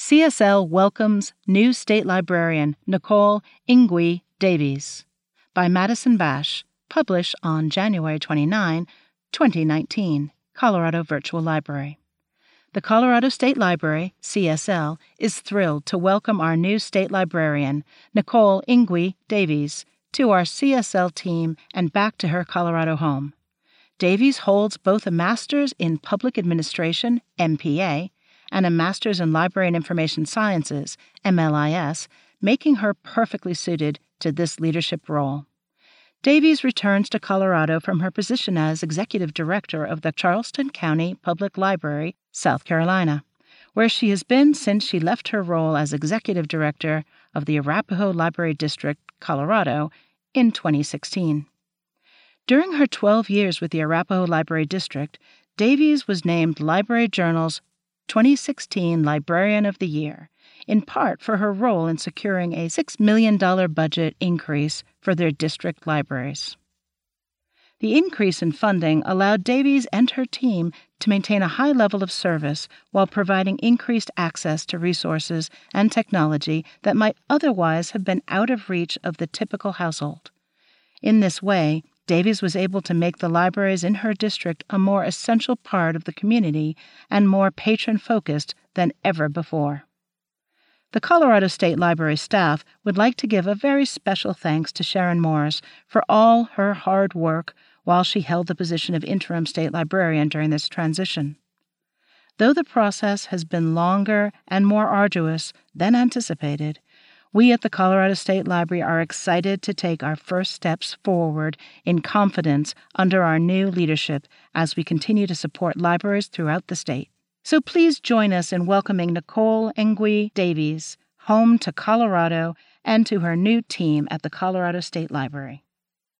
CSL welcomes new state librarian Nicole Ingui Davies by Madison Bash, published on January 29, 2019, Colorado Virtual Library. The Colorado State Library, CSL, is thrilled to welcome our new state librarian, Nicole Ingui Davies, to our CSL team and back to her Colorado home. Davies holds both a Master's in Public Administration, MPA, and a Master's in Library and Information Sciences, MLIS, making her perfectly suited to this leadership role. Davies returns to Colorado from her position as Executive Director of the Charleston County Public Library, South Carolina, where she has been since she left her role as Executive Director of the Arapahoe Library District, Colorado, in 2016. During her 12 years with the Arapahoe Library District, Davies was named Library Journal's 2016 Librarian of the Year, in part for her role in securing a $6 million budget increase for their district libraries. The increase in funding allowed Davies and her team to maintain a high level of service while providing increased access to resources and technology that might otherwise have been out of reach of the typical household. In this way, Davies was able to make the libraries in her district a more essential part of the community and more patron-focused than ever before. The Colorado State Library staff would like to give a very special thanks to Sharon Morris for all her hard work while she held the position of interim state librarian during this transition. Though the process has been longer and more arduous than anticipated, we at the Colorado State Library are excited to take our first steps forward in confidence under our new leadership as we continue to support libraries throughout the state. So please join us in welcoming Nicole Ingui Davies home to Colorado and to her new team at the Colorado State Library.